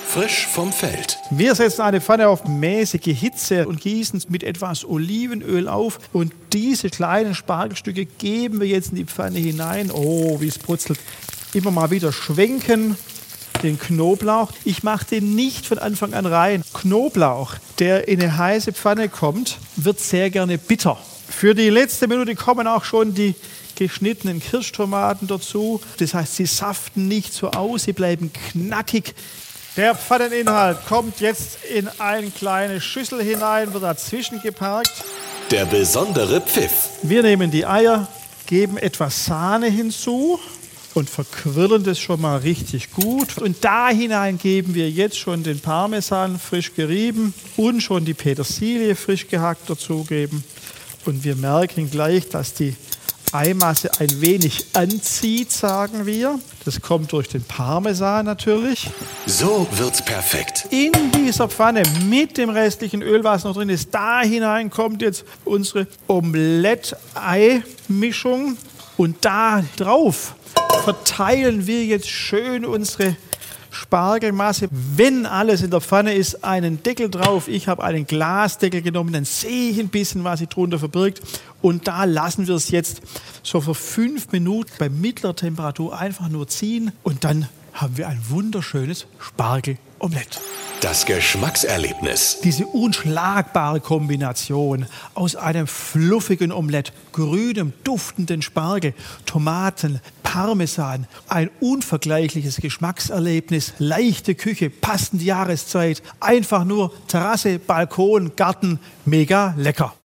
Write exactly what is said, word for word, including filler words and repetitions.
frisch vom Feld. Wir setzen eine Pfanne auf mäßige Hitze und gießen es mit etwas Olivenöl auf. Und diese kleinen Spargelstücke geben wir jetzt in die Pfanne hinein. Oh, wie es brutzelt. Immer mal wieder schwenken. Den Knoblauch. Ich mache den nicht von Anfang an rein. Knoblauch, der in eine heiße Pfanne kommt, wird sehr gerne bitter. Für die letzte Minute kommen auch schon die geschnittenen Kirschtomaten dazu. Das heißt, sie saften nicht so aus, sie bleiben knackig. Der Pfanneninhalt kommt jetzt in eine kleine Schüssel hinein, wird dazwischen geparkt. Der besondere Pfiff. Wir nehmen die Eier, geben etwas Sahne hinzu und verquirlen das schon mal richtig gut. Und da hinein geben wir jetzt schon den Parmesan frisch gerieben und schon die Petersilie frisch gehackt dazugeben. Und wir merken gleich, dass die Eimasse ein wenig anzieht, sagen wir. Das kommt durch den Parmesan natürlich. So wird's perfekt. In dieser Pfanne mit dem restlichen Öl, was noch drin ist, da hinein kommt jetzt unsere Omelette-Ei-Mischung. Und da drauf verteilen wir jetzt schön unsere Spargelmasse. Wenn alles in der Pfanne ist, einen Deckel drauf. Ich habe einen Glasdeckel genommen, dann sehe ich ein bisschen, was sich drunter verbirgt. Und da lassen wir es jetzt so für fünf Minuten bei mittlerer Temperatur einfach nur ziehen. Und dann haben wir ein wunderschönes Spargelomelett. Das Geschmackserlebnis. Diese unschlagbare Kombination aus einem fluffigen Omelett, grünem, duftenden Spargel, Tomaten, Parmesan, ein unvergleichliches Geschmackserlebnis, leichte Küche, passende Jahreszeit, einfach nur Terrasse, Balkon, Garten, mega lecker.